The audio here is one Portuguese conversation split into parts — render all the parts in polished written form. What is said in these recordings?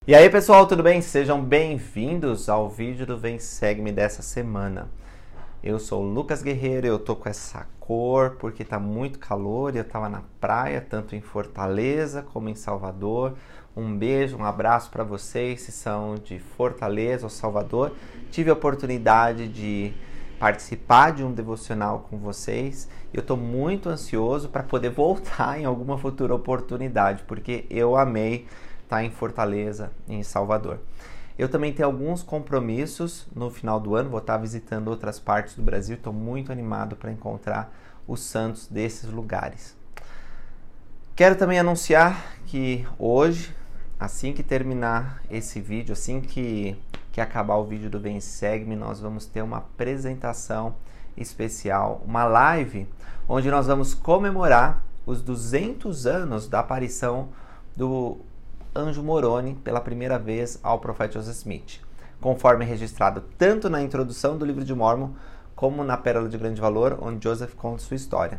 E aí pessoal, tudo bem? Sejam bem-vindos ao vídeo do Vem Segue-me dessa semana. Eu sou o Lucas Guerreiro, eu tô com essa cor porque tá muito calor e eu tava na praia, tanto em Fortaleza como em Salvador. Um beijo, um abraço para vocês se são de Fortaleza ou Salvador. Tive a oportunidade de participar de um devocional com vocês. Eu tô muito ansioso para poder voltar em alguma futura oportunidade, porque eu amei estar em Fortaleza, em Salvador. Eu também tenho alguns compromissos no final do ano, vou estar visitando outras partes do Brasil, estou muito animado para encontrar os santos desses lugares. Quero também anunciar que hoje, assim que terminar esse vídeo, assim que acabar o vídeo do Vem Segue-me, nós vamos ter uma apresentação especial, uma live, onde nós vamos comemorar os 200 anos da aparição do Anjo Moroni pela primeira vez ao profeta Joseph Smith, conforme registrado tanto na introdução do livro de Mórmon como na Pérola de Grande Valor, onde Joseph conta sua história.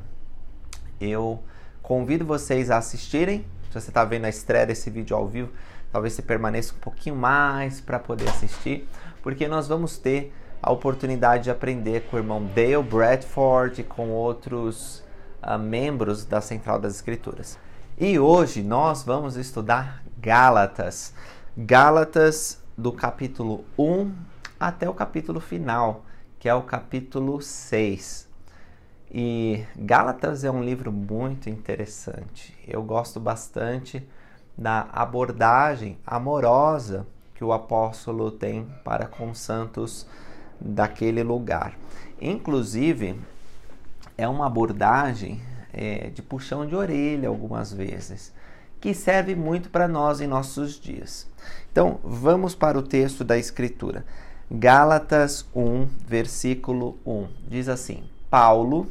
Eu convido vocês a assistirem. Se você está vendo a estreia desse vídeo ao vivo, talvez você permaneça um pouquinho mais para poder assistir, porque nós vamos ter a oportunidade de aprender com o irmão Dale Bradford e com outros membros da Central das Escrituras. E hoje nós vamos estudar Gálatas. Gálatas do capítulo 1 até o capítulo final, que é o capítulo 6. E Gálatas é um livro muito interessante. Eu gosto bastante da abordagem amorosa que o apóstolo tem para com os santos daquele lugar. Inclusive, é uma abordagem de puxão de orelha algumas vezes, que serve muito para nós em nossos dias. Então, vamos para o texto da Escritura. Gálatas 1, versículo 1. Diz assim: Paulo,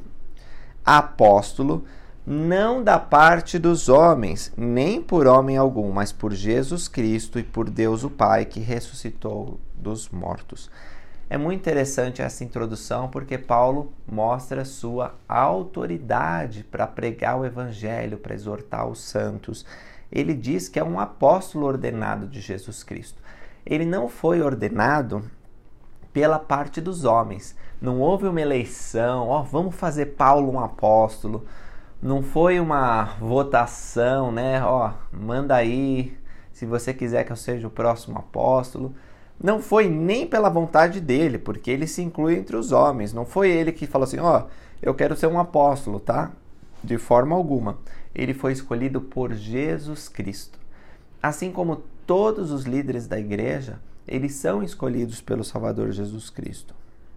apóstolo, não da parte dos homens, nem por homem algum, mas por Jesus Cristo e por Deus o Pai, que ressuscitou dos mortos. É muito interessante essa introdução porque Paulo mostra sua autoridade para pregar o evangelho, para exortar os santos. Ele diz que é um apóstolo ordenado de Jesus Cristo. Ele não foi ordenado pela parte dos homens. Não houve uma eleição, vamos fazer Paulo um apóstolo. Não foi uma votação, manda aí se você quiser que eu seja o próximo apóstolo. Não foi nem pela vontade dele, porque ele se inclui entre os homens. Não foi ele que falou assim, eu quero ser um apóstolo, tá? De forma alguma. Ele foi escolhido por Jesus Cristo. Assim como todos os líderes da igreja, eles são escolhidos pelo Salvador Jesus Cristo.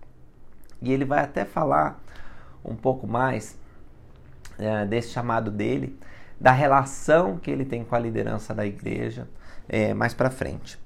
E ele vai até falar um pouco mais desse chamado dele, da relação que ele tem com a liderança da igreja, mais para frente.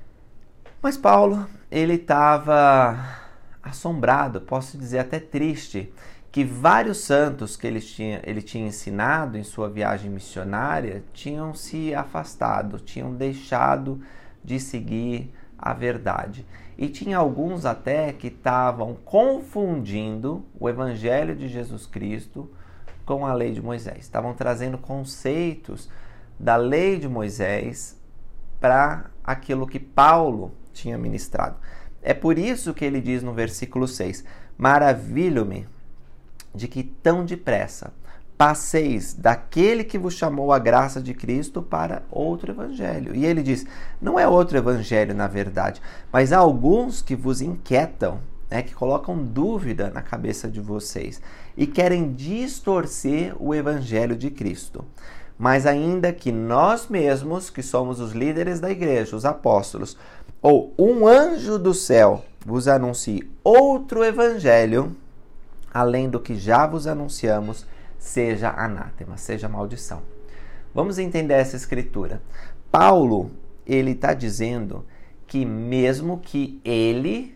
Mas Paulo, ele estava assombrado, posso dizer até triste, que vários santos que ele tinha ensinado em sua viagem missionária tinham se afastado, tinham deixado de seguir a verdade. E tinha alguns até que estavam confundindo o evangelho de Jesus Cristo com a lei de Moisés. Estavam trazendo conceitos da lei de Moisés para aquilo que Paulo tinha ministrado. É por isso que ele diz no versículo 6, maravilho-me de que tão depressa passeis daquele que vos chamou a graça de Cristo para outro evangelho. E ele diz, não é outro evangelho na verdade, mas há alguns que vos inquietam, que colocam dúvida na cabeça de vocês e querem distorcer o evangelho de Cristo. Mas ainda que nós mesmos, que somos os líderes da igreja, os apóstolos, ou um anjo do céu vos anuncie outro evangelho, além do que já vos anunciamos, seja anátema, seja maldição. Vamos entender essa escritura. Paulo, ele está dizendo que mesmo que ele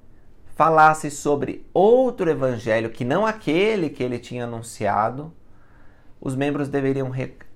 falasse sobre outro evangelho, que não aquele que ele tinha anunciado, os membros deveriam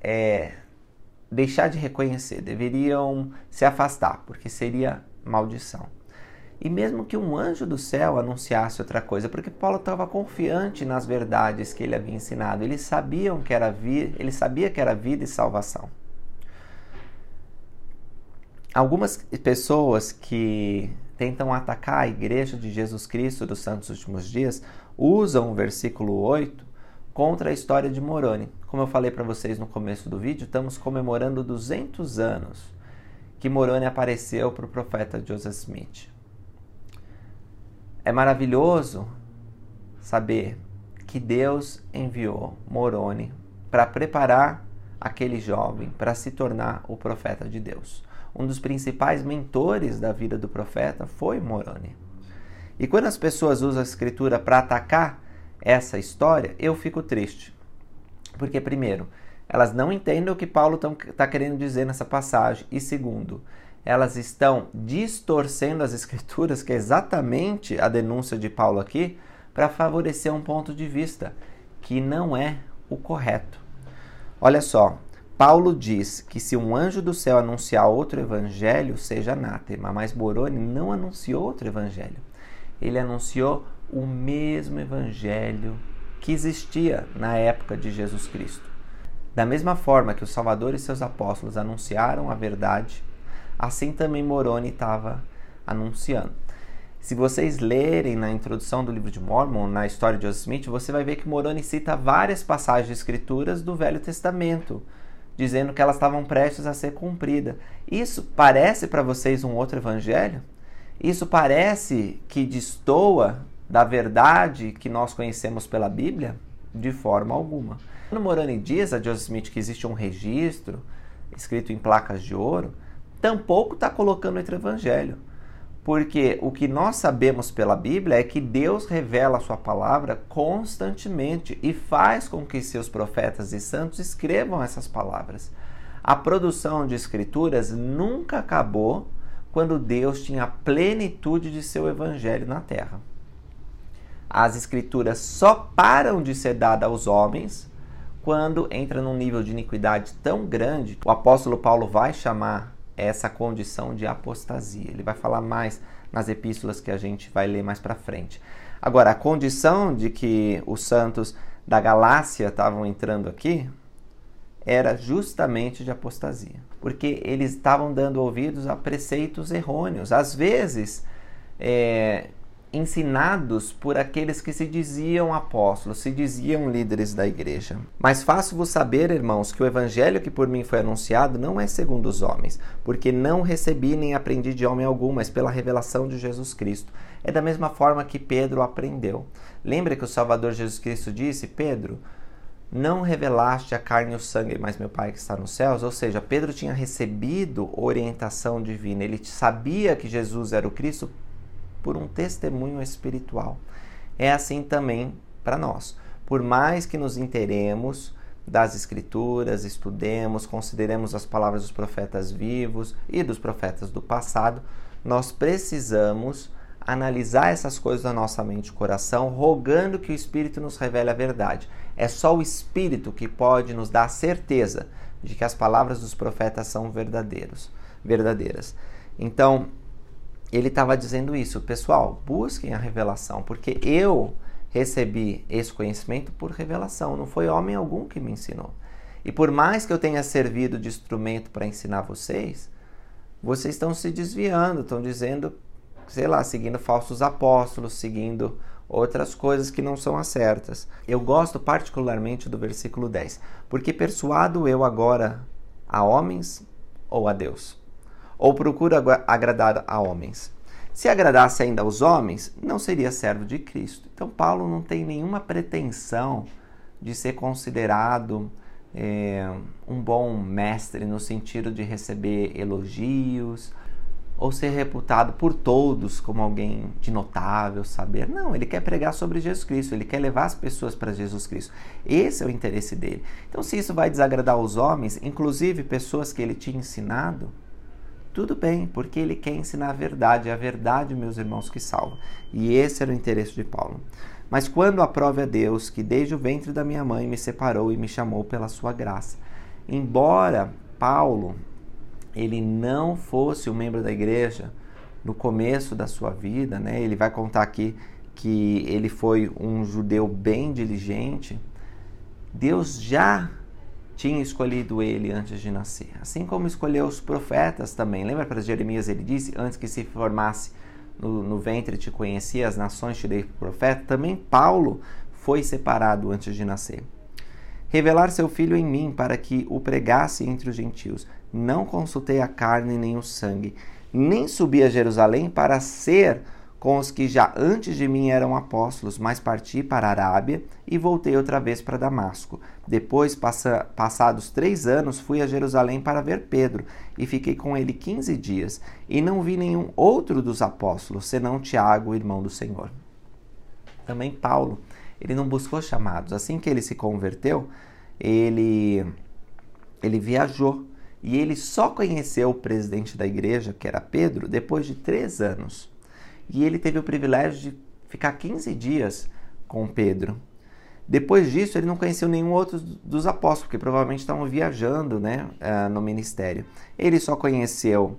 deixar de reconhecer, deveriam se afastar, porque seria maldição. E mesmo que um anjo do céu anunciasse outra coisa, porque Paulo estava confiante nas verdades que ele havia ensinado, ele sabia que era vida e salvação. Algumas pessoas que tentam atacar a Igreja de Jesus Cristo dos Santos Últimos Dias usam o versículo 8 contra a história de Moroni. Como eu falei para vocês no começo do vídeo, estamos comemorando 200 anos que Moroni apareceu para o profeta Joseph Smith. É maravilhoso saber que Deus enviou Moroni para preparar aquele jovem para se tornar o profeta de Deus. Um dos principais mentores da vida do profeta foi Moroni. E quando as pessoas usam a escritura para atacar essa história, eu fico triste. Porque, primeiro, elas não entendem o que Paulo está querendo dizer nessa passagem. E, segundo, elas estão distorcendo as escrituras, que é exatamente a denúncia de Paulo aqui, para favorecer um ponto de vista que não é o correto. Olha só, Paulo diz que se um anjo do céu anunciar outro evangelho, seja anátema, mas Moroni não anunciou outro evangelho. Ele anunciou o mesmo evangelho que existia na época de Jesus Cristo. Da mesma forma que o Salvador e seus apóstolos anunciaram a verdade, assim também Moroni estava anunciando. Se vocês lerem na introdução do livro de Mormon, na história de Joseph Smith, você vai ver que Moroni cita várias passagens de escrituras do Velho Testamento, dizendo que elas estavam prestes a ser cumpridas. Isso parece para vocês um outro evangelho? Isso parece que destoa da verdade que nós conhecemos pela Bíblia? De forma alguma. Quando Moroni diz a Joseph Smith que existe um registro escrito em placas de ouro, tampouco está colocando outro evangelho. Porque o que nós sabemos pela Bíblia é que Deus revela a sua palavra constantemente e faz com que seus profetas e santos escrevam essas palavras. A produção de escrituras nunca acabou quando Deus tinha a plenitude de seu evangelho na terra. As escrituras só param de ser dadas aos homens quando entra num nível de iniquidade tão grande. O apóstolo Paulo vai chamar essa condição de apostasia. Ele vai falar mais nas epístolas que a gente vai ler mais para frente. Agora, a condição de que os santos da Galácia estavam entrando aqui era justamente de apostasia, porque eles estavam dando ouvidos a preceitos errôneos, às vezes ensinados por aqueles que se diziam apóstolos, se diziam líderes da igreja. Mas faço-vos saber, irmãos, que o evangelho que por mim foi anunciado não é segundo os homens, porque não recebi nem aprendi de homem algum, mas pela revelação de Jesus Cristo. É da mesma forma que Pedro aprendeu. Lembra que o Salvador Jesus Cristo disse: Pedro, não revelaste a carne e o sangue, mas meu Pai que está nos céus? Ou seja, Pedro tinha recebido orientação divina, ele sabia que Jesus era o Cristo por um testemunho espiritual. É assim também para nós. Por mais que nos inteiremos das Escrituras, estudemos, consideremos as palavras dos profetas vivos e dos profetas do passado, nós precisamos analisar essas coisas na nossa mente e coração, rogando que o Espírito nos revele a verdade. É só o Espírito que pode nos dar a certeza de que as palavras dos profetas são verdadeiras. Então, ele estava dizendo isso: pessoal, busquem a revelação, porque eu recebi esse conhecimento por revelação, não foi homem algum que me ensinou. E por mais que eu tenha servido de instrumento para ensinar vocês estão se desviando, estão dizendo, seguindo falsos apóstolos, seguindo outras coisas que não são as certas. Eu gosto particularmente do versículo 10, porque persuado eu agora a homens ou a Deus? Ou procuro agradar a homens? Se agradasse ainda aos homens, não seria servo de Cristo. Então Paulo não tem nenhuma pretensão de ser considerado um bom mestre no sentido de receber elogios ou ser reputado por todos como alguém de notável saber. Não, ele quer pregar sobre Jesus Cristo, ele quer levar as pessoas para Jesus Cristo. Esse é o interesse dele. Então, se isso vai desagradar os homens, inclusive pessoas que ele tinha ensinado, tudo bem, porque ele quer ensinar a verdade. É a verdade, meus irmãos, que salva. E esse era o interesse de Paulo. Mas quando aprove a Deus, que desde o ventre da minha mãe me separou e me chamou pela sua graça. Embora Paulo ele não fosse um membro da igreja no começo da sua vida, né? Ele vai contar aqui que ele foi um judeu bem diligente. Deus já tinha escolhido ele antes de nascer. Assim como escolheu os profetas também. Lembra para Jeremias ele disse, antes que se formasse no ventre te conhecia, as nações te dei profeta. Também Paulo foi separado antes de nascer. Revelar seu filho em mim para que o pregasse entre os gentios. Não consultei a carne nem o sangue, nem subi a Jerusalém para ser com os que já antes de mim eram apóstolos, mas parti para a Arábia e voltei outra vez para Damasco. Depois, passados 3 anos, fui a Jerusalém para ver Pedro e fiquei com ele 15 dias. E não vi nenhum outro dos apóstolos, senão Tiago, irmão do Senhor. Também Paulo, ele não buscou chamados. Assim que ele se converteu, ele viajou. E ele só conheceu o presidente da igreja, que era Pedro, depois de 3 anos. E ele teve o privilégio de ficar 15 dias com Pedro. Depois disso, ele não conheceu nenhum outro dos apóstolos, porque provavelmente estavam viajando, né, no ministério. Ele só conheceu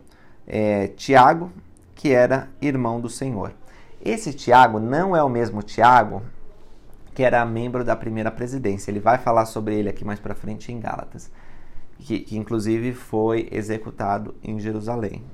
Tiago, que era irmão do Senhor. Esse Tiago não é o mesmo Tiago que era membro da primeira presidência. Ele vai falar sobre ele aqui mais para frente em Gálatas, que inclusive foi executado em Jerusalém,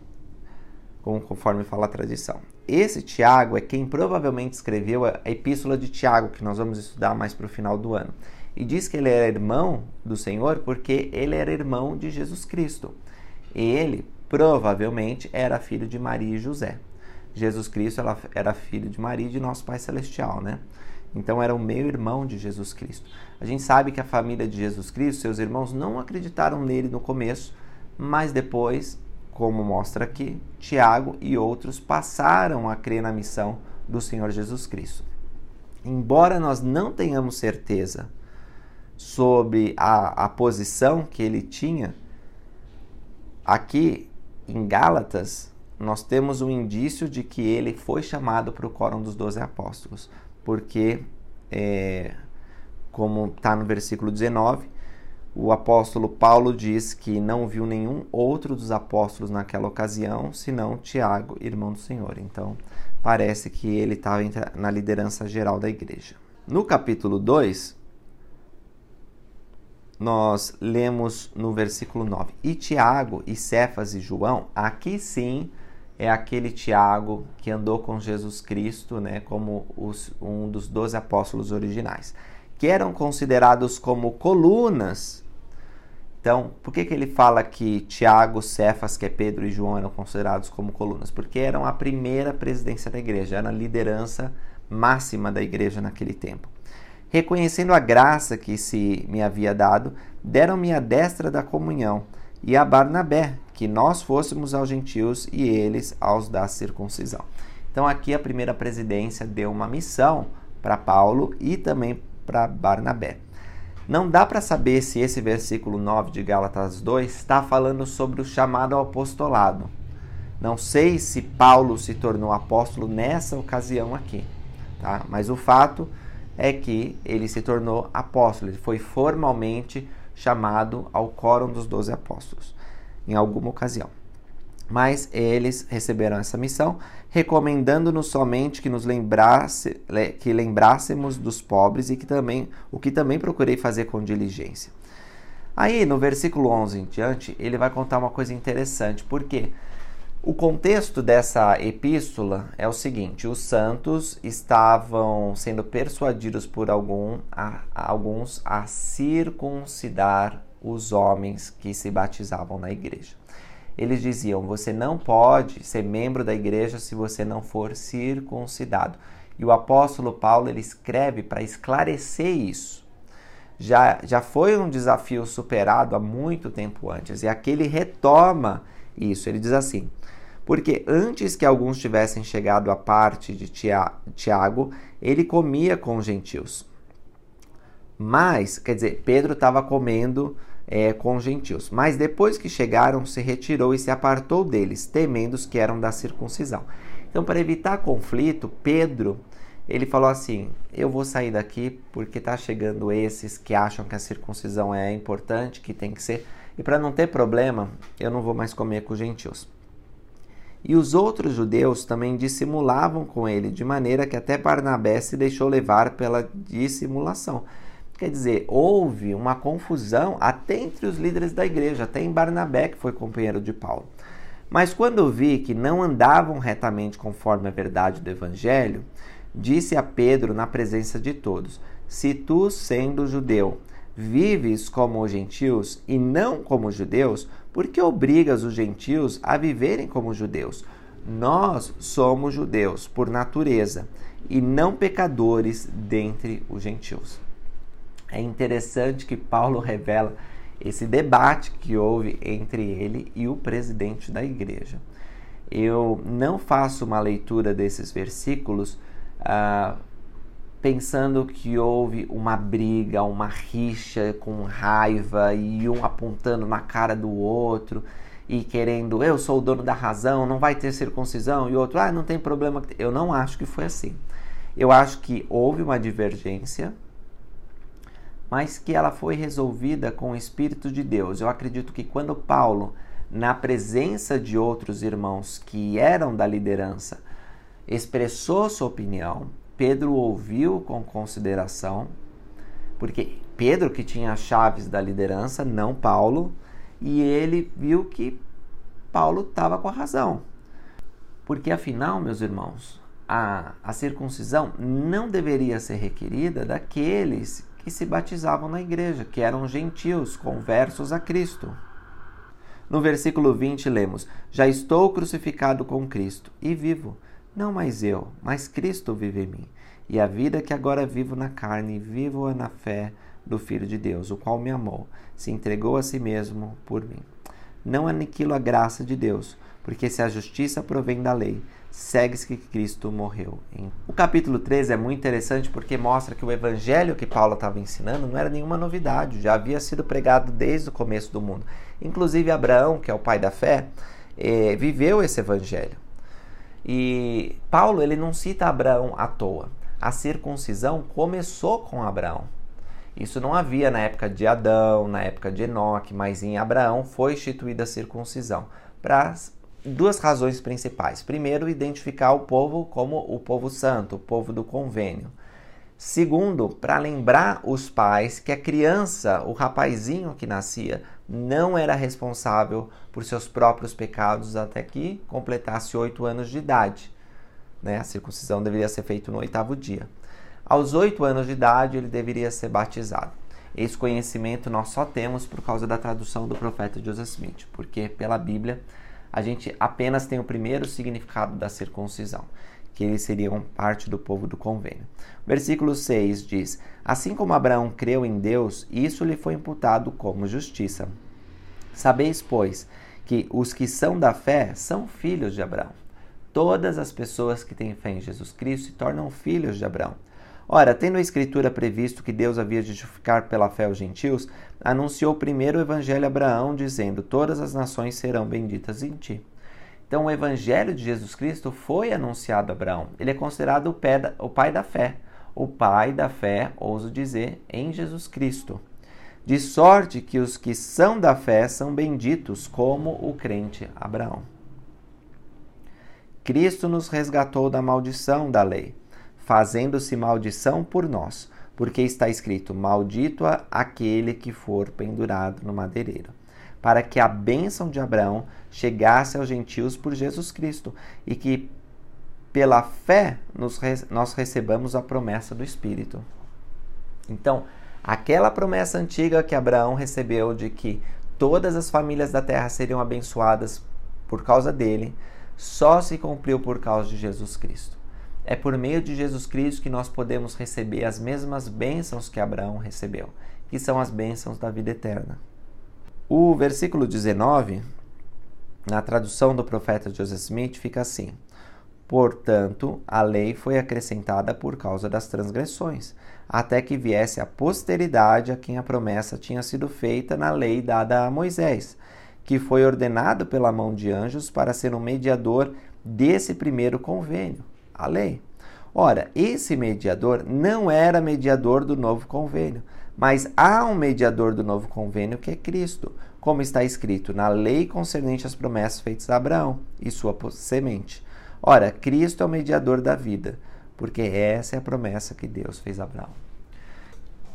conforme fala a tradição. Esse Tiago é quem provavelmente escreveu a Epístola de Tiago, que nós vamos estudar mais para o final do ano. E diz que ele era irmão do Senhor porque ele era irmão de Jesus Cristo. Ele provavelmente era filho de Maria e José. Jesus Cristo era filho de Maria e de nosso Pai Celestial, né? Então era o meio-irmão de Jesus Cristo. A gente sabe que a família de Jesus Cristo, seus irmãos, não acreditaram nele no começo, mas depois, como mostra aqui, Tiago e outros passaram a crer na missão do Senhor Jesus Cristo. Embora nós não tenhamos certeza sobre a posição que ele tinha, aqui em Gálatas nós temos um indício de que ele foi chamado para o quórum dos 12 apóstolos, porque, como está no versículo 19, o apóstolo Paulo diz que não viu nenhum outro dos apóstolos naquela ocasião, senão Tiago, irmão do Senhor. Então, parece que ele estava na liderança geral da igreja. No capítulo 2, nós lemos no versículo 9. E Tiago, e Cefas e João, aqui sim é aquele Tiago que andou com Jesus Cristo, né, como um dos 12 apóstolos originais, que eram considerados como colunas. Então, por que ele fala que Tiago, Cefas, que é Pedro e João eram considerados como colunas? Porque eram a primeira presidência da igreja, era a liderança máxima da igreja naquele tempo. Reconhecendo a graça que se me havia dado, deram-me a destra da comunhão e a Barnabé, que nós fôssemos aos gentios e eles aos da circuncisão. Então aqui a primeira presidência deu uma missão para Paulo e também para Barnabé. Não dá para saber se esse versículo 9 de Gálatas 2 está falando sobre o chamado ao apostolado. Não sei se Paulo se tornou apóstolo nessa ocasião aqui, tá? Mas o fato é que ele se tornou apóstolo, ele foi formalmente chamado ao quórum dos 12 apóstolos, em alguma ocasião. Mas eles receberam essa missão, recomendando-nos somente que que lembrássemos dos pobres, e o que também procurei fazer com diligência. Aí, no versículo 11 em diante, ele vai contar uma coisa interessante, porque o contexto dessa epístola é o seguinte: os santos estavam sendo persuadidos por alguns a circuncidar os homens que se batizavam na igreja. Eles diziam: você não pode ser membro da igreja se você não for circuncidado. E o apóstolo Paulo ele escreve para esclarecer isso. Já foi um desafio superado há muito tempo antes, e aqui ele retoma isso. Ele diz assim: porque antes que alguns tivessem chegado à parte de Tiago, ele comia com os gentios. Mas, quer dizer, Pedro estava comendo com os gentios. Mas depois que chegaram, se retirou e se apartou deles, temendo os que eram da circuncisão. Então, para evitar conflito, Pedro, ele falou assim: eu vou sair daqui porque está chegando esses que acham que a circuncisão é importante, que tem que ser. E para não ter problema, eu não vou mais comer com os gentios. E os outros judeus também dissimulavam com ele, de maneira que até Barnabé se deixou levar pela dissimulação. Quer dizer, houve uma confusão até entre os líderes da igreja, até em Barnabé, que foi companheiro de Paulo. Mas quando vi que não andavam retamente conforme a verdade do evangelho, disse a Pedro na presença de todos: se tu, sendo judeu, vives como os gentios e não como os judeus, por que obrigas os gentios a viverem como judeus? Nós somos judeus por natureza e não pecadores dentre os gentios. É interessante que Paulo revela esse debate que houve entre ele e o presidente da igreja. Eu não faço uma leitura desses versículos pensando que houve uma briga, uma rixa com raiva e um apontando na cara do outro e querendo, eu sou o dono da razão, não vai ter circuncisão, e o outro, não tem problema. Eu não acho que foi assim. Eu acho que houve uma divergência, mas que ela foi resolvida com o Espírito de Deus. Eu acredito que quando Paulo, na presença de outros irmãos que eram da liderança, expressou sua opinião, Pedro ouviu com consideração, porque Pedro que tinha as chaves da liderança, não Paulo, e ele viu que Paulo estava com a razão. Porque afinal, meus irmãos, a circuncisão não deveria ser requerida daqueles que se batizavam na igreja, que eram gentios, conversos a Cristo. No versículo 20 lemos: já estou crucificado com Cristo e vivo, não mais eu, mas Cristo vive em mim. E a vida que agora vivo na carne, vivo-a na fé do Filho de Deus, o qual me amou, se entregou a si mesmo por mim. Não aniquilo a graça de Deus, porque se a justiça provém da lei, segue-se que Cristo morreu. O capítulo 13 é muito interessante porque mostra que o evangelho que Paulo estava ensinando não era nenhuma novidade, já havia sido pregado desde o começo do mundo. Inclusive Abraão, que é o pai da fé, viveu esse evangelho. E Paulo ele não cita Abraão à toa. A circuncisão começou com Abraão. Isso não havia na época de Adão, na época de Enoque, mas em Abraão foi instituída a circuncisão para duas razões principais. Primeiro, identificar o povo como o povo santo, o povo do convênio. Segundo, para lembrar os pais que a criança, o rapazinho que nascia, não era responsável por seus próprios pecados até que completasse 8 anos de idade. A circuncisão deveria ser feita no 8º dia. Aos 8 anos de idade, ele deveria ser batizado. Esse conhecimento nós só temos por causa da tradução do profeta Joseph Smith, porque pela Bíblia a gente apenas tem o primeiro significado da circuncisão, que eles seriam parte do povo do convênio. Versículo 6 diz: assim como Abraão creu em Deus, isso lhe foi imputado como justiça. Sabeis, pois, que os que são da fé são filhos de Abraão. Todas as pessoas que têm fé em Jesus Cristo se tornam filhos de Abraão. Ora, tendo a Escritura previsto que Deus havia de justificar pela fé os gentios, anunciou primeiro o Evangelho a Abraão, dizendo: todas as nações serão benditas em ti. Então, o Evangelho de Jesus Cristo foi anunciado a Abraão. Ele é considerado o pai da fé. O pai da fé, ouso dizer, em Jesus Cristo. De sorte que os que são da fé são benditos, como o crente Abraão. Cristo nos resgatou da maldição da lei, fazendo-se maldição por nós, porque está escrito: maldito aquele que for pendurado no madeireiro, para que a bênção de Abraão chegasse aos gentios por Jesus Cristo, e que pela fé nós recebamos a promessa do Espírito. Então, aquela promessa antiga que Abraão recebeu de que todas as famílias da terra seriam abençoadas por causa dele, só se cumpriu por causa de Jesus Cristo. É por meio de Jesus Cristo que nós podemos receber as mesmas bênçãos que Abraão recebeu, que são as bênçãos da vida eterna. O versículo 19, na tradução do profeta Joseph Smith, fica assim: portanto, a lei foi acrescentada por causa das transgressões, até que viesse a posteridade a quem a promessa tinha sido feita na lei dada a Moisés, que foi ordenado pela mão de anjos para ser um mediador desse primeiro convênio, a lei. Ora, esse mediador não era mediador do novo convênio, mas há um mediador do novo convênio que é Cristo, como está escrito na lei concernente às promessas feitas a Abraão e sua semente. Ora, Cristo é o mediador da vida, porque essa é a promessa que Deus fez a Abraão.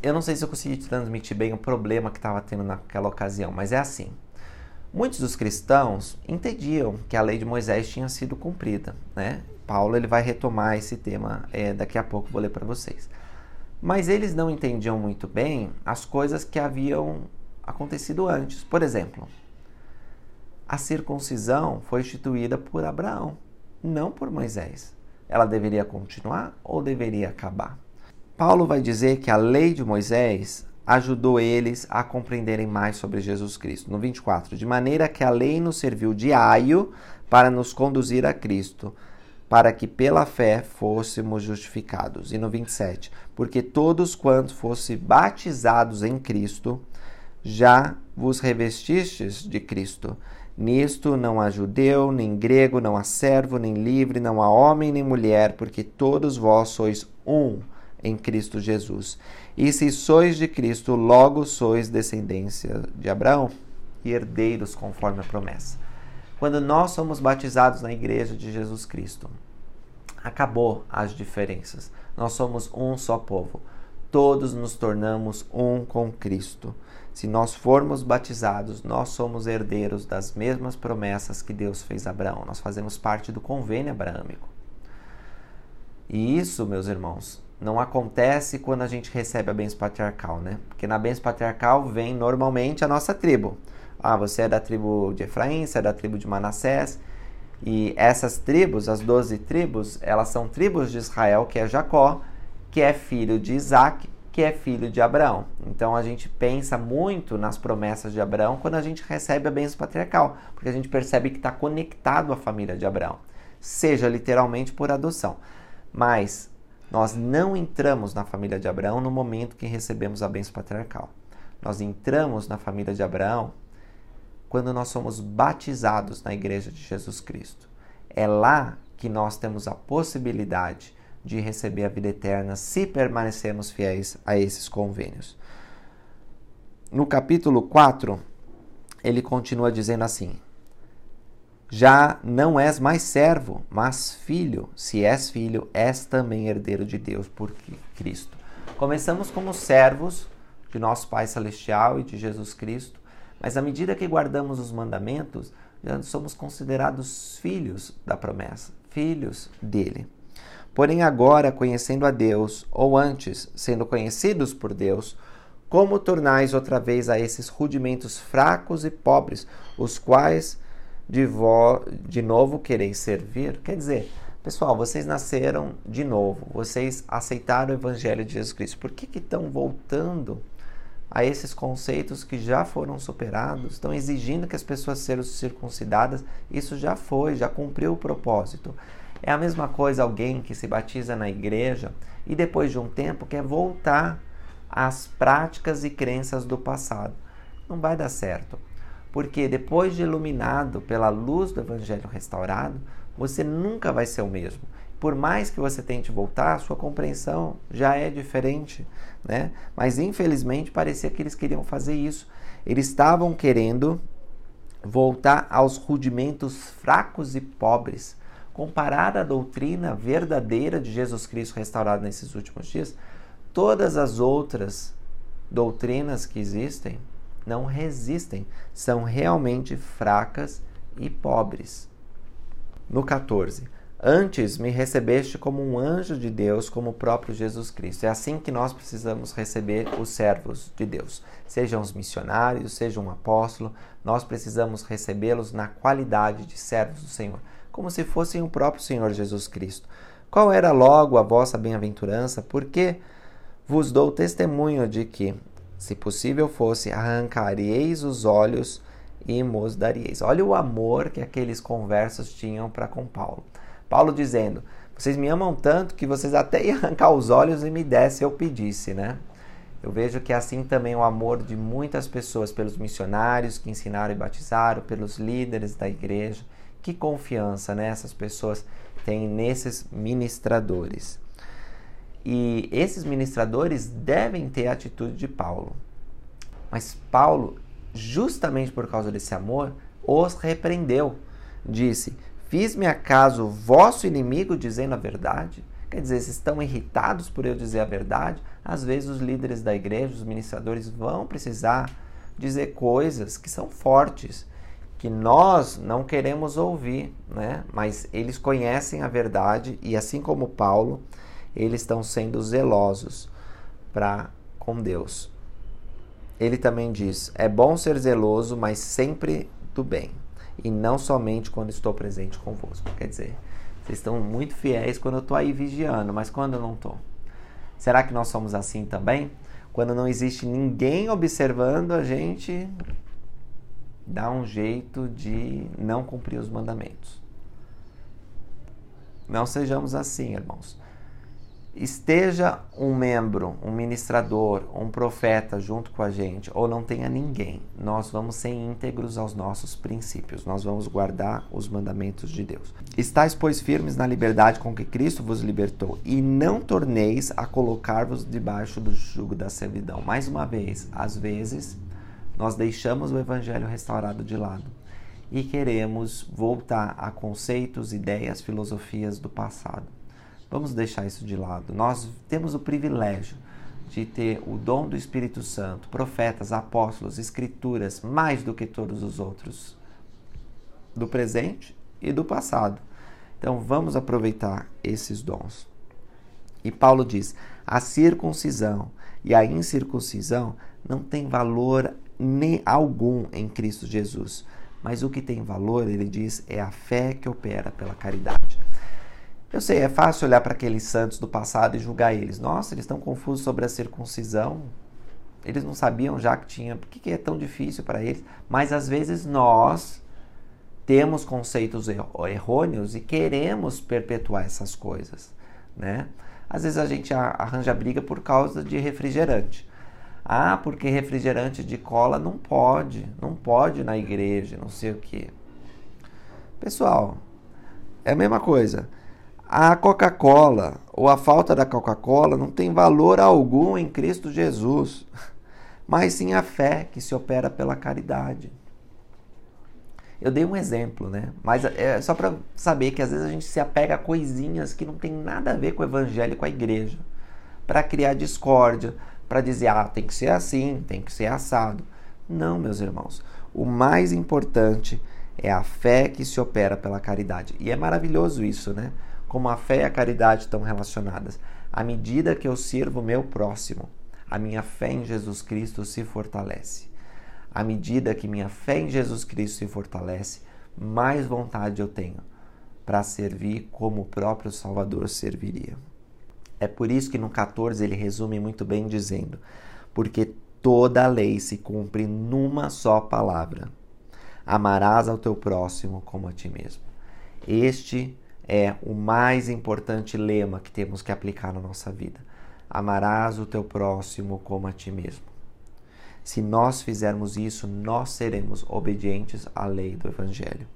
eu não sei se eu consegui transmitir bem o problema que estava tendo naquela ocasião, mas é assim. Muitos dos cristãos entendiam que a lei de Moisés tinha sido cumprida, né? Paulo ele vai retomar esse tema daqui a pouco, vou ler para vocês. Mas eles não entendiam muito bem as coisas que haviam acontecido antes. Por exemplo, a circuncisão foi instituída por Abraão, não por Moisés. Ela deveria continuar ou deveria acabar? Paulo vai dizer que a lei de Moisés ajudou eles a compreenderem mais sobre Jesus Cristo. No 24, de maneira que a lei nos serviu de aio para nos conduzir a Cristo, para que pela fé fôssemos justificados. E no 27, porque todos quantos fossem batizados em Cristo, já vos revestistes de Cristo. Nisto não há judeu, nem grego, não há servo, nem livre, não há homem, nem mulher, porque todos vós sois um em Cristo Jesus. E se sois de Cristo, logo sois descendência de Abraão e herdeiros conforme a promessa. Quando nós somos batizados na igreja de Jesus Cristo, acabou as diferenças. Nós somos um só povo. Todos nos tornamos um com Cristo. Se nós formos batizados, nós somos herdeiros das mesmas promessas que Deus fez a Abraão. Nós fazemos parte do convênio abraâmico. E isso, meus irmãos, não acontece quando a gente recebe a bênção patriarcal, né? Porque na bênção patriarcal vem normalmente a nossa tribo. Ah, você é da tribo de Efraim, você é da tribo de Manassés. E essas tribos, as 12 tribos, elas são tribos de Israel, que é Jacó, que é filho de Isaac, que é filho de Abraão. Então a gente pensa muito nas promessas de Abraão quando a gente recebe a bênção patriarcal, porque a gente percebe que está conectado à família de Abraão, seja literalmente por adoção. Mas nós não entramos na família de Abraão no momento que recebemos a bênção patriarcal. Nós entramos na família de Abraão quando nós somos batizados na igreja de Jesus Cristo. É lá que nós temos a possibilidade de receber a vida eterna se permanecermos fiéis a esses convênios. No capítulo 4, ele continua dizendo assim: já não és mais servo, mas filho. Se és filho, és também herdeiro de Deus por Cristo. Começamos como servos de nosso Pai Celestial e de Jesus Cristo, mas à medida que guardamos os mandamentos, já somos considerados filhos da promessa, filhos dele. Porém agora, conhecendo a Deus, ou antes, sendo conhecidos por Deus, como tornais outra vez a esses rudimentos fracos e pobres, os quais de novo quereis servir? Quer dizer, pessoal, vocês nasceram de novo, vocês aceitaram o Evangelho de Jesus Cristo. Por que estão voltando a esses conceitos que já foram superados? Estão exigindo que as pessoas sejam circuncidadas? Isso já foi, já cumpriu o propósito. É a mesma coisa alguém que se batiza na igreja e depois de um tempo quer voltar às práticas e crenças do passado. Não vai dar certo. Porque depois de iluminado pela luz do Evangelho restaurado, você nunca vai ser o mesmo. Por mais que você tente voltar, a sua compreensão já é diferente, né? Mas infelizmente parecia que eles queriam fazer isso. Eles estavam querendo voltar aos rudimentos fracos e pobres. Comparar a doutrina verdadeira de Jesus Cristo restaurado nesses últimos dias, todas as outras doutrinas que existem não resistem, são realmente fracas e pobres. No 14, antes me recebeste como um anjo de Deus, como o próprio Jesus Cristo. É assim que nós precisamos receber os servos de Deus. Sejam os missionários, seja um apóstolo, nós precisamos recebê-los na qualidade de servos do Senhor, como se fossem o próprio Senhor Jesus Cristo. Qual era logo a vossa bem-aventurança? Porque vos dou testemunho de que, se possível fosse, arrancareis os olhos e mos daríeis. Olha o amor que aqueles conversos tinham para com Paulo. Paulo dizendo, vocês me amam tanto que vocês até iam arrancar os olhos e me desse eu pedisse, né? Eu vejo que assim também o amor de muitas pessoas pelos missionários que ensinaram e batizaram, pelos líderes da igreja. Que confiança, né, essas pessoas têm nesses ministradores. E esses ministradores devem ter a atitude de Paulo. Mas Paulo, justamente por causa desse amor, os repreendeu. Disse, fiz-me acaso vosso inimigo dizendo a verdade? Quer dizer, se estão irritados por eu dizer a verdade, às vezes os líderes da igreja, os ministradores vão precisar dizer coisas que são fortes, que nós não queremos ouvir, né? Mas eles conhecem a verdade e, assim como Paulo, eles estão sendo zelosos com Deus. Ele também diz, é bom ser zeloso, mas sempre do bem, e não somente quando estou presente convosco. Quer dizer, vocês estão muito fiéis quando eu estou aí vigiando, mas quando eu não estou? Será que nós somos assim também? Quando não existe ninguém observando, a gente dá um jeito de não cumprir os mandamentos. Não sejamos assim, irmãos. Esteja um membro, um ministrador, um profeta junto com a gente, ou não tenha ninguém, nós vamos ser íntegros aos nossos princípios, nós vamos guardar os mandamentos de Deus. Estais, pois, firmes na liberdade com que Cristo vos libertou, e não torneis a colocar-vos debaixo do jugo da servidão. Mais uma vez, às vezes, nós deixamos o evangelho restaurado de lado e queremos voltar a conceitos, ideias, filosofias do passado. Vamos deixar isso de lado. Nós temos o privilégio de ter o dom do Espírito Santo, profetas, apóstolos, escrituras, mais do que todos os outros, do presente e do passado. Então vamos aproveitar esses dons. E Paulo diz, a circuncisão e a incircuncisão não tem valor nem algum em Cristo Jesus. Mas o que tem valor, ele diz, é a fé que opera pela caridade. Eu sei, é fácil olhar para aqueles santos do passado e julgar eles. Nossa, eles estão confusos sobre a circuncisão. Eles não sabiam já que tinha... Por que é tão difícil para eles? Mas às vezes nós temos conceitos errôneos e queremos perpetuar essas coisas, né? Às vezes a gente arranja briga por causa de refrigerante. Ah, porque refrigerante de cola não pode na igreja, não sei o quê. Pessoal, é a mesma coisa. A Coca-Cola ou a falta da Coca-Cola não tem valor algum em Cristo Jesus, mas sim a fé que se opera pela caridade. Eu dei um exemplo, né? Mas é só para saber que às vezes a gente se apega a coisinhas que não tem nada a ver com o evangelho e com a igreja, para criar discórdia, para dizer, tem que ser assim, tem que ser assado. Não, meus irmãos. O mais importante é a fé que se opera pela caridade. E é maravilhoso isso, né? Como a fé e a caridade estão relacionadas. À medida que eu sirvo o meu próximo, a minha fé em Jesus Cristo se fortalece. À medida que minha fé em Jesus Cristo se fortalece, mais vontade eu tenho para servir como o próprio Salvador serviria. É por isso que no 14 ele resume muito bem dizendo, porque toda a lei se cumpre numa só palavra. Amarás ao teu próximo como a ti mesmo. Este é o mais importante lema que temos que aplicar na nossa vida. Amarás o teu próximo como a ti mesmo. Se nós fizermos isso, nós seremos obedientes à lei do Evangelho.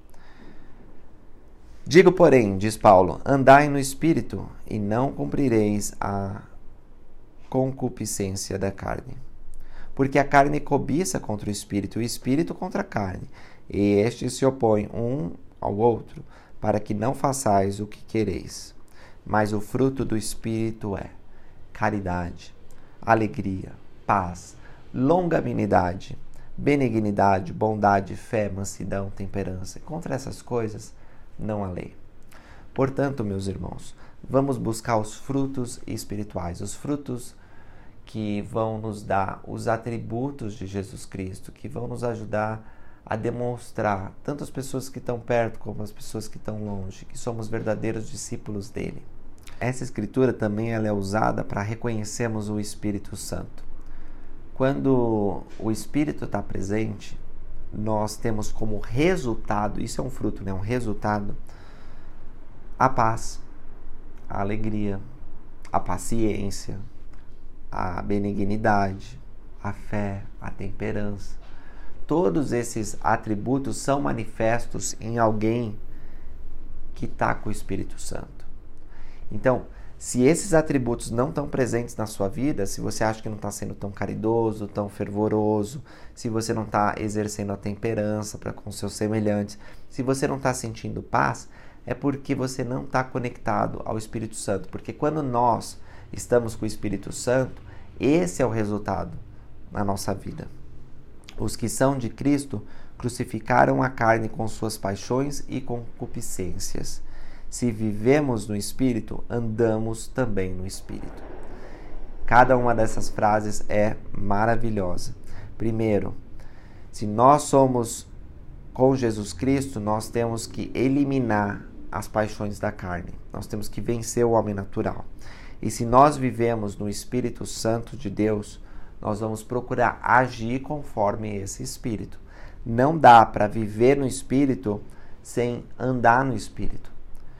Digo, porém, diz Paulo, andai no Espírito e não cumprireis a concupiscência da carne. Porque a carne cobiça contra o Espírito e o Espírito contra a carne. E estes se opõem um ao outro, para que não façais o que quereis. Mas o fruto do Espírito é caridade, alegria, paz, longanimidade, benignidade, bondade, fé, mansidão, temperança. Contra essas coisas não há lei. Portanto, meus irmãos, vamos buscar os frutos espirituais, os frutos que vão nos dar os atributos de Jesus Cristo, que vão nos ajudar a demonstrar, tanto as pessoas que estão perto como as pessoas que estão longe, que somos verdadeiros discípulos dele. Essa escritura também ela é usada para reconhecermos o Espírito Santo. Quando o Espírito está presente, nós temos como resultado, isso é um fruto, né? Um resultado, a paz, a alegria, a paciência, a benignidade, a fé, a temperança. Todos esses atributos são manifestos em alguém que está com o Espírito Santo. Então, se esses atributos não estão presentes na sua vida, se você acha que não está sendo tão caridoso, tão fervoroso, se você não está exercendo a temperança para com seus semelhantes, se você não está sentindo paz, é porque você não está conectado ao Espírito Santo. Porque quando nós estamos com o Espírito Santo, esse é o resultado na nossa vida. Os que são de Cristo crucificaram a carne com suas paixões e concupiscências. Se vivemos no Espírito, andamos também no Espírito. Cada uma dessas frases é maravilhosa. Primeiro, se nós somos com Jesus Cristo, nós temos que eliminar as paixões da carne. Nós temos que vencer o homem natural. E se nós vivemos no Espírito Santo de Deus, nós vamos procurar agir conforme esse Espírito. Não dá para viver no Espírito sem andar no Espírito.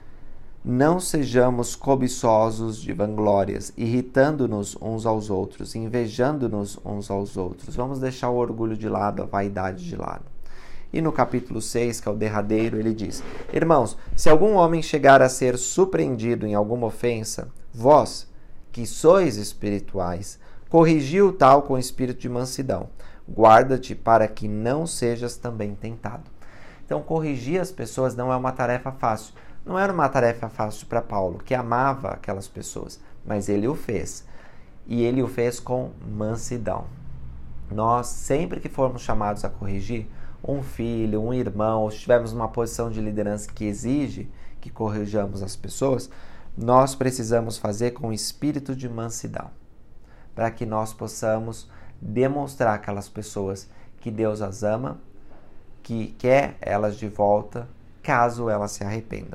Não sejamos cobiçosos de vanglórias, irritando-nos uns aos outros, invejando-nos uns aos outros. Vamos deixar o orgulho de lado, a vaidade de lado. E no capítulo 6, que é o derradeiro, ele diz: Irmãos, se algum homem chegar a ser surpreendido em alguma ofensa, vós, que sois espirituais, corrigi o tal com espírito de mansidão. Guarda-te para que não sejas também tentado. Então, corrigir as pessoas não é uma tarefa fácil. Não era uma tarefa fácil para Paulo, que amava aquelas pessoas, mas ele o fez. E ele o fez com mansidão. Nós, sempre que formos chamados a corrigir um filho, um irmão, ou estivermos numa posição de liderança que exige que corrijamos as pessoas, nós precisamos fazer com espírito de mansidão, para que nós possamos demonstrar àquelas pessoas que Deus as ama, que quer elas de volta, caso elas se arrependam.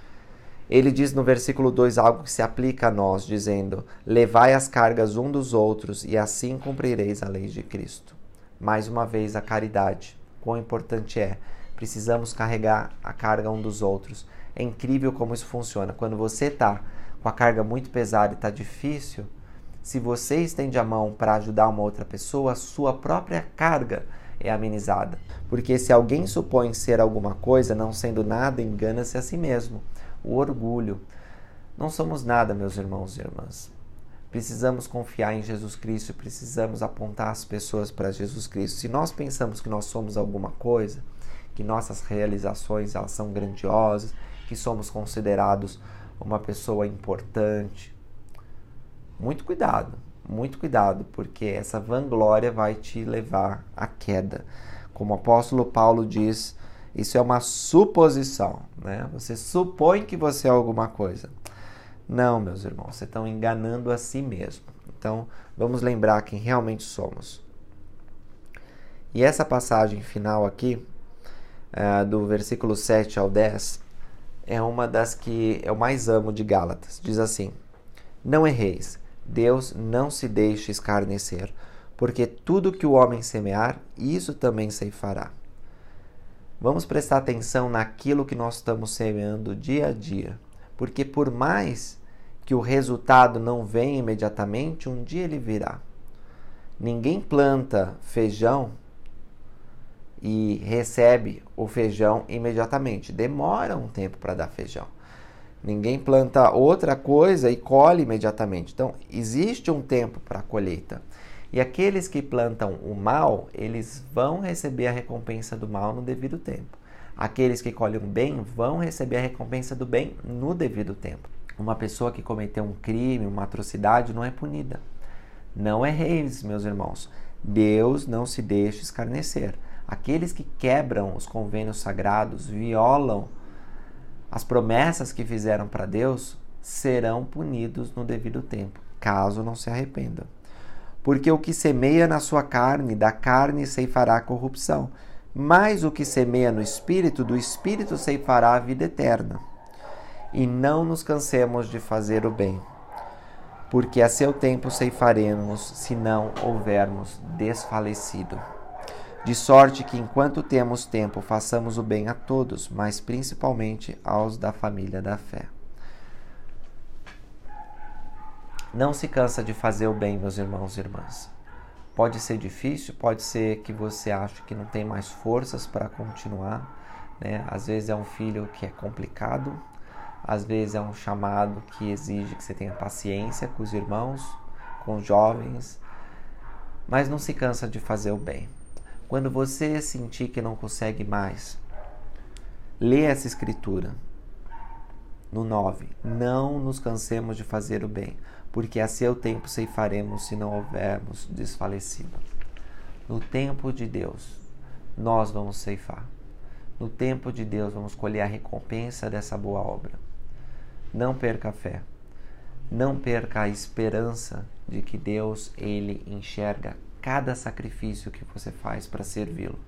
Ele diz no versículo 2 algo que se aplica a nós, dizendo: levai as cargas um dos outros e assim cumprireis a lei de Cristo. Mais uma vez, a caridade. Quão importante é. Precisamos carregar a carga um dos outros. É incrível como isso funciona. Quando você está com a carga muito pesada e está difícil, se você estende a mão para ajudar uma outra pessoa, a sua própria carga é amenizada. Porque se alguém supõe ser alguma coisa, não sendo nada, engana-se a si mesmo. O orgulho. Não somos nada, meus irmãos e irmãs. Precisamos confiar em Jesus Cristo, precisamos apontar as pessoas para Jesus Cristo. Se nós pensamos que nós somos alguma coisa, que nossas realizações elas são grandiosas, que somos considerados uma pessoa importante, muito cuidado, porque essa vanglória vai te levar à queda. Como o apóstolo Paulo diz, isso é uma suposição, né? Você supõe que você é alguma coisa. Não, meus irmãos, vocês estão enganando a si mesmo. Então, vamos lembrar quem realmente somos. E essa passagem final aqui, do versículo 7 ao 10, é uma das que eu mais amo de Gálatas. Diz assim: não erreis, Deus não se deixe escarnecer, porque tudo que o homem semear, isso também ceifará. Vamos prestar atenção naquilo que nós estamos semeando dia a dia. Porque por mais que o resultado não venha imediatamente, um dia ele virá. Ninguém planta feijão e recebe o feijão imediatamente. Demora um tempo para dar feijão. Ninguém planta outra coisa e colhe imediatamente. Então, existe um tempo para a colheita. E aqueles que plantam o mal, eles vão receber a recompensa do mal no devido tempo. Aqueles que colhem o bem vão receber a recompensa do bem no devido tempo. Uma pessoa que cometeu um crime, uma atrocidade, não é punida. Não erreis, meus irmãos. Deus não se deixa escarnecer. Aqueles que quebram os convênios sagrados, violam as promessas que fizeram para Deus, serão punidos no devido tempo, caso não se arrependam. Porque o que semeia na sua carne, da carne ceifará a corrupção. Mas o que semeia no Espírito, do Espírito ceifará a vida eterna. E não nos cansemos de fazer o bem, porque a seu tempo ceifaremos, se não houvermos desfalecido. De sorte que, enquanto temos tempo, façamos o bem a todos, mas principalmente aos da família da fé. Não se cansa de fazer o bem, meus irmãos e irmãs. Pode ser difícil, pode ser que você ache que não tem mais forças para continuar, né? Às vezes é um filho que é complicado, às vezes é um chamado que exige que você tenha paciência com os irmãos, com os jovens, mas não se cansa de fazer o bem. Quando você sentir que não consegue mais, lê essa escritura, No 9, não nos cansemos de fazer o bem, porque a seu tempo ceifaremos se não houvermos desfalecido. No tempo de Deus, nós vamos ceifar. No tempo de Deus, vamos colher a recompensa dessa boa obra. Não perca a fé. Não perca a esperança de que Deus, Ele enxerga cada sacrifício que você faz para servi-lo.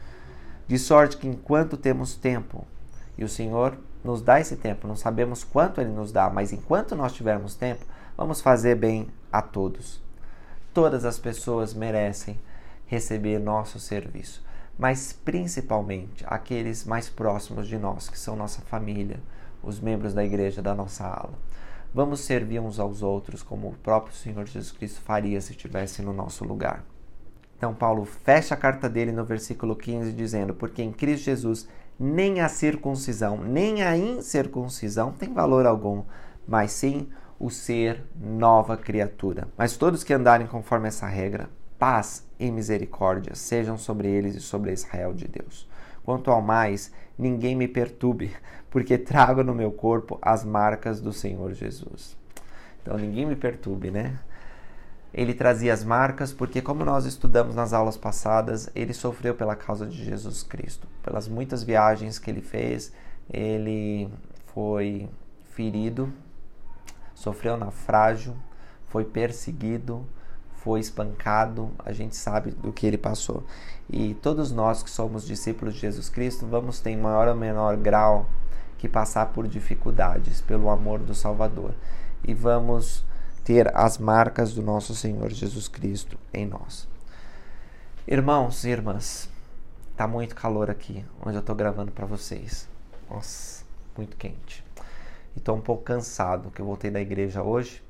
De sorte que enquanto temos tempo, e o Senhor nos dá esse tempo, não sabemos quanto Ele nos dá, mas enquanto nós tivermos tempo, vamos fazer bem a todos. Todas as pessoas merecem receber nosso serviço, mas principalmente aqueles mais próximos de nós, que são nossa família, os membros da igreja da nossa ala. Vamos servir uns aos outros como o próprio Senhor Jesus Cristo faria se estivesse no nosso lugar. Então Paulo fecha a carta dele no versículo 15 dizendo: porque em Cristo Jesus nem a circuncisão, nem a incircuncisão tem valor algum, mas sim o ser nova criatura. Mas todos que andarem conforme essa regra, paz e misericórdia sejam sobre eles e sobre Israel de Deus. Quanto ao mais, ninguém me perturbe, porque trago no meu corpo as marcas do Senhor Jesus. Então, ninguém me perturbe, né? Ele trazia as marcas porque, como nós estudamos nas aulas passadas, ele sofreu pela causa de Jesus Cristo. Pelas muitas viagens que ele fez, ele foi ferido, sofreu naufrágio, foi perseguido, foi espancado, a gente sabe do que ele passou. E todos nós que somos discípulos de Jesus Cristo vamos ter em maior ou menor grau que passar por dificuldades pelo amor do Salvador. E vamos ter as marcas do nosso Senhor Jesus Cristo em nós. Irmãos e irmãs, tá muito calor aqui onde eu tô gravando para vocês. Nossa, muito quente. E tô um pouco cansado, que eu voltei da igreja hoje.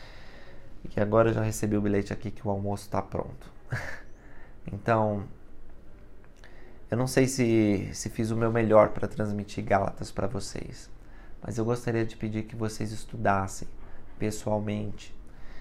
E agora eu já recebi o bilhete aqui que o almoço está pronto. Então, eu não sei se fiz o meu melhor para transmitir Gálatas para vocês, mas eu gostaria de pedir que vocês estudassem pessoalmente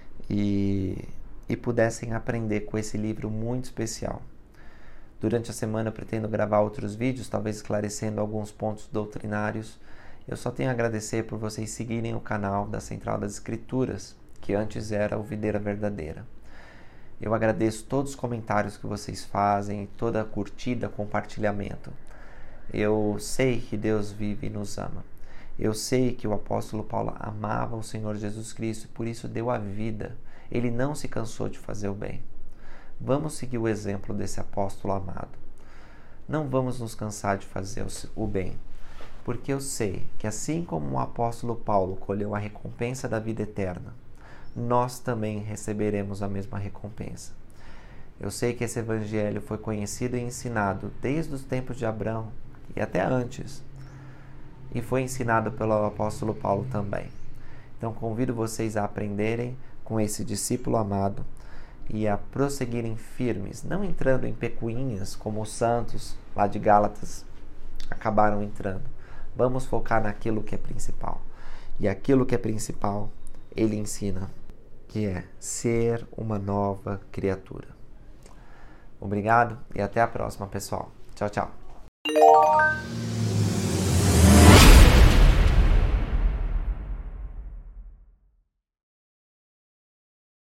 e pudessem aprender com esse livro muito especial. Durante a semana eu pretendo gravar outros vídeos, talvez esclarecendo alguns pontos doutrinários. Eu só tenho a agradecer por vocês seguirem o canal da Central das Escrituras, que antes era o Videira Verdadeira. Eu agradeço todos os comentários que vocês fazem, toda a curtida, compartilhamento. Eu sei que Deus vive e nos ama. Eu sei que o apóstolo Paulo amava o Senhor Jesus Cristo, por isso deu a vida. Ele não se cansou de fazer o bem. Vamos seguir o exemplo desse apóstolo amado. Não vamos nos cansar de fazer o bem, porque eu sei que assim como o apóstolo Paulo colheu a recompensa da vida eterna, nós também receberemos a mesma recompensa. Eu sei que esse evangelho foi conhecido e ensinado desde os tempos de Abraão e até antes, e foi ensinado pelo apóstolo Paulo também. Então convido vocês a aprenderem com esse discípulo amado e a prosseguirem firmes, não entrando em pecuinhas como os santos lá de Gálatas acabaram entrando. Vamos focar naquilo que é principal. E aquilo que é principal, ele ensina, que é ser uma nova criatura. Obrigado e até a próxima, pessoal. Tchau, tchau.